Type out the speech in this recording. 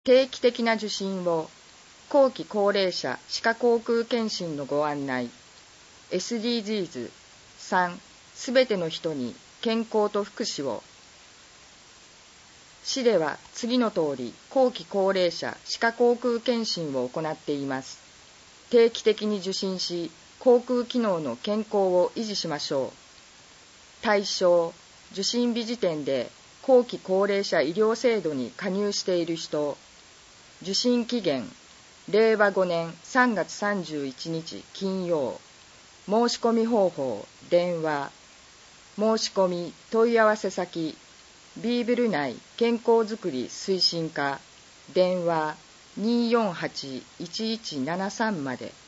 定期的な受診を、後期高齢者歯科口腔検診のご案内。SDGs3、すべての人に健康と福祉を。市では次の通り、後期高齢者歯科口腔検診を行っています。定期的に受診し、口腔機能の健康を維持しましょう。対象、受診日時点で後期高齢者医療制度に加入している人。受診期限、令和5年3月31日金曜。申し込み方法、電話。申し込み問い合わせ先、ビーブル内健康づくり推進課、電話248-1173まで。